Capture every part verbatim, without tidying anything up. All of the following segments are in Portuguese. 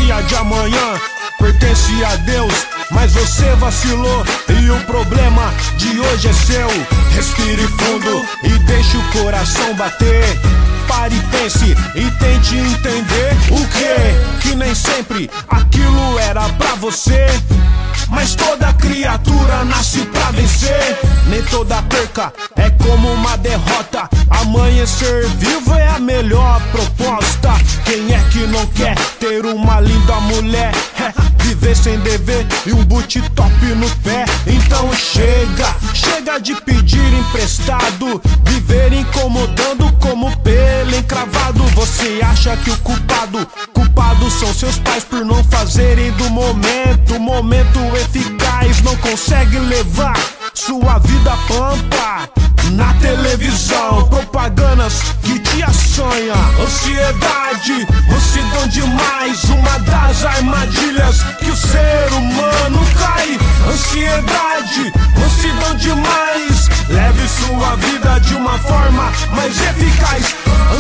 dia de amanhã pertence a Deus, mas você vacilou e o problema de hoje é seu. Respire fundo e deixe o coração bater. Pare e pense e tente entender o que? Que nem sempre aquilo era pra você. Mas toda criatura nasce pra vencer. Nem toda perca é como uma derrota. Amanhecer vivo é a melhor proposta. Quem é que não quer ter uma linda mulher? É, viver sem dever e um boot top no pé. Então chega, chega de pedir emprestado. Viver incomodando como pelo encravado. Você acha que o culpado, culpados são seus pais por não fazerem do momento, momento eficaz. Não consegue levar sua vida pampa. Na televisão, propagandas que te assanha. Ansiedade, ansiedão demais. Uma das armadilhas que o ser humano cai. Ansiedade, ansiedão demais. Leve sua vida de uma forma mais eficaz.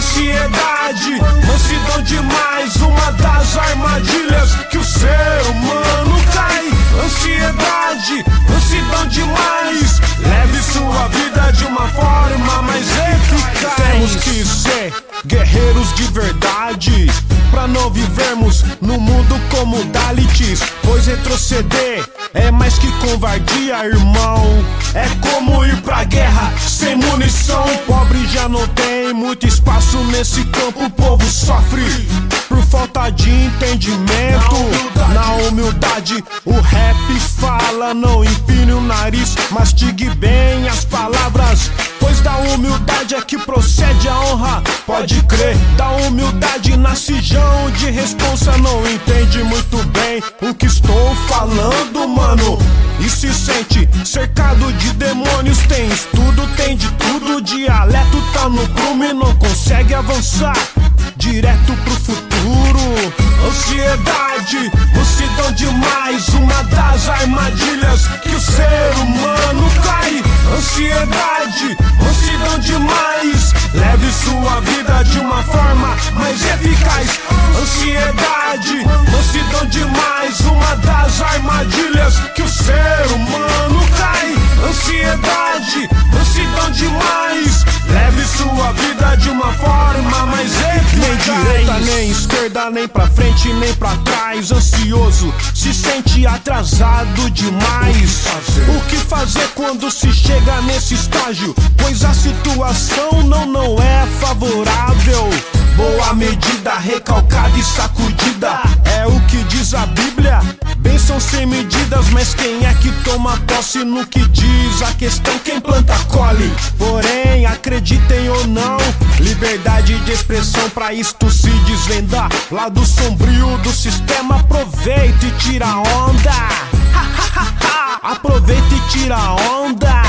Ansiedade, ansiedão demais. Uma das armadilhas que o ser humano cai. Ansiedade, ansiedão demais. Leve sua vida de uma forma mais eficaz. Temos que ser guerreiros de verdade, pra não vivermos no mundo como Dalits. Pois retroceder é mais que covardia, irmão. É como ir pra guerra sem munição. Pobre já não tem muito espaço nesse campo. O povo sofre por falta de entendimento. Na humildade o rap fala. Não empine o nariz, mastigue bem as palavras, pois da humildade é que procede a honra. Pode crer, da humildade nasce Jão de responsa. Não entende muito bem o que estou falando, mano, e se sente cercado de demônios. Tem estudo, tem de tudo. Dialeto tá no prumo e não consegue avançar direto pro futuro. Ansiedade, ansiedão demais. Uma das armadilhas que o ser humano cai. Ansiedade, ansiedão demais. Leve sua vida de uma forma mais eficaz. Ansiedade, ansiedão demais. Uma das armadilhas que o ser humano cai. Ansiedade, ansiedão demais. Leve sua vida de uma forma mais eficaz. Nem direita, nem esquerda, nem pra frente, nem pra trás. Ansioso, se sente atrasado demais. O que fazer quando se chega nesse estágio? Pois a situação não, não é favorável. Boa medida, recalcada e sacudida, é o que diz a Bíblia. Bênção sem medidas, mas quem é que toma posse no que diz a questão? Quem planta colhe. Porém, acreditem ou não, liberdade de expressão pra isto se desvendar. Lado sombrio do sistema, aproveita e tira onda. Aproveita e tira onda.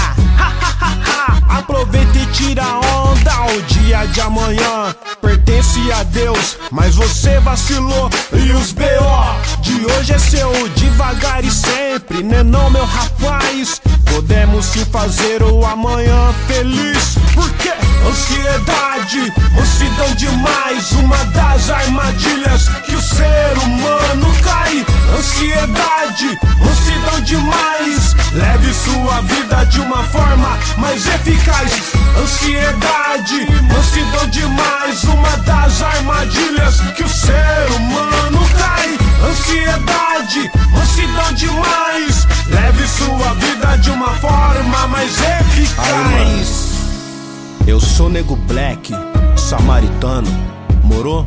Aproveita e tira onda. O dia de amanhã pertence a Deus, mas você vacilou e os B O de hoje é seu. Devagar e sempre, né não, meu rapaz? Podemos sim fazer o amanhã feliz. Porque ansiedade, ansiedão demais. Uma das armadilhas que o ser humano cai. Ansiedade, ansiedão demais. Leve sua vida de uma forma mais eficaz. Ansiedade, ansiedão demais. Uma das armadilhas que o ser humano cai. Ansiedade, ansiedão demais. Leve sua vida de uma forma mais eficaz. Eu sou Nego Black, samaritano, morou?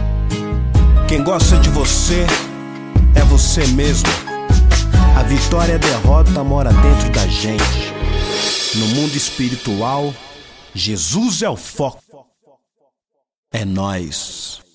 Quem gosta de você é você mesmo. A vitória e a derrota mora dentro da gente. No mundo espiritual, Jesus é o foco. É nóis.